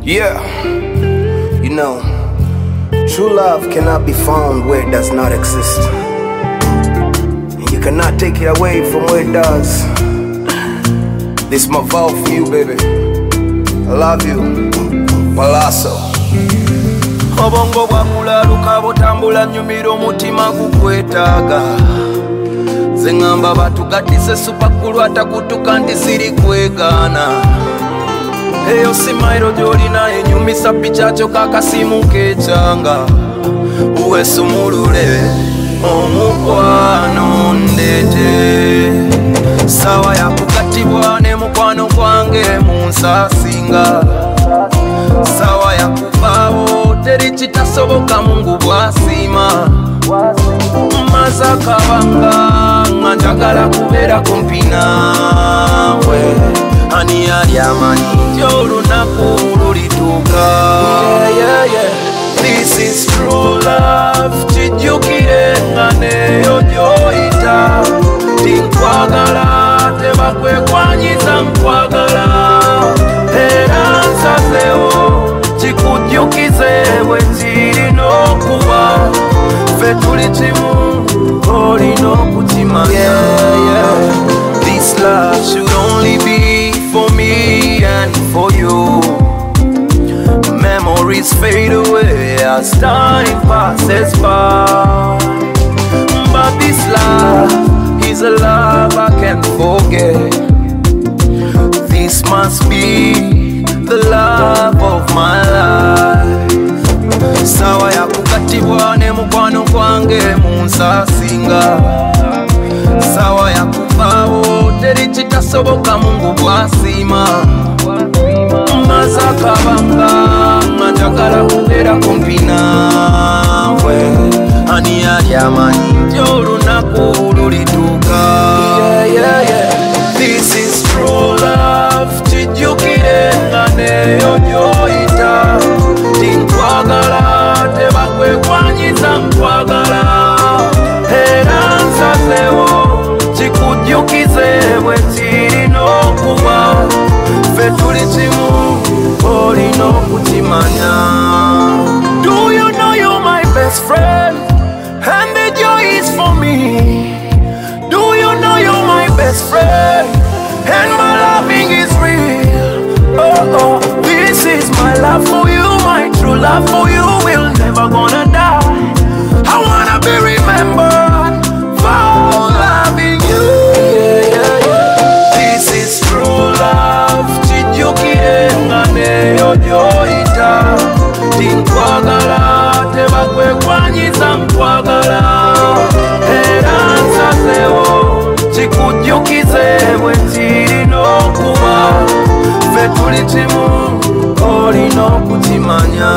Yeah, you know, true love cannot be found where it does not exist. And you cannot take it away from where it does. This my vow for you, baby. I love you, Palazzo. Obongo bwakulaluka butambula nyumira omutima gukwetaaga. Zengamba batugatise supakulu atakutuka nti siri kwegaana. Eyo simairo gyolina enyumisa pichacho kakasimu kechanga. Uwe sumulule omukwano ndete. Sawa ya kukatibwa ne mukwano kwange munsasinga. Sawa ya kufawo teri kitasoboka Mungu bwasima. Mazakabanga njagala kubeera kumpi naawe. Ani yali amanyi nti olunaku lulituuka. This is true love. Kijjukire nga neyo gy'oyita. Tinkwagala tebakwekwanyiza nkwagala. Era nsazeewo kikujjukize bwe kirina okuba. Ffe tuli kimu olina okukimanya. This love should only be for me and for you. Memories fade away as time passes by. But this love is a love I can't forget. This must be the love of my life. Sawa ya kukatibwa ne mukwano kwange munsasinga. Sawa ya kufawo teri kitasoboka Mungu bwasima. Mazakabanga njagala kubeera kumpi naawe. Ani yali amanyi nti olunaku lulituuka. This is true love. Kijjukire nga neyo gy'oyita. Tinkwagala tebakwekwanyiza nkwagala. Era nsazeewo kikujjukize bwe kirina okuba. Ffe tuli kimu olina okukimanya. Do you know you're my best friend and the joy is for me? Do you know you're my best friend and my loving is real? Oh, this is my love for you, my true love for you will never gonna die. I wanna be remembered for loving you. This is true love. Kijjukire nga neyo gy'oyita. Tinkwagala tebakwekwanyiza nkwagala. Era nsazeewo kikujjukize bwe kirina okuba. Ffe tuli kimu olina okukimanya.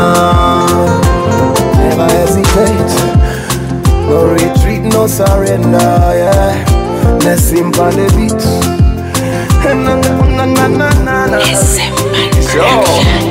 Never hesitate, no retreat, no surrender, yeah. Nesim on the beat. Na na na na na na. Nesim on the beat.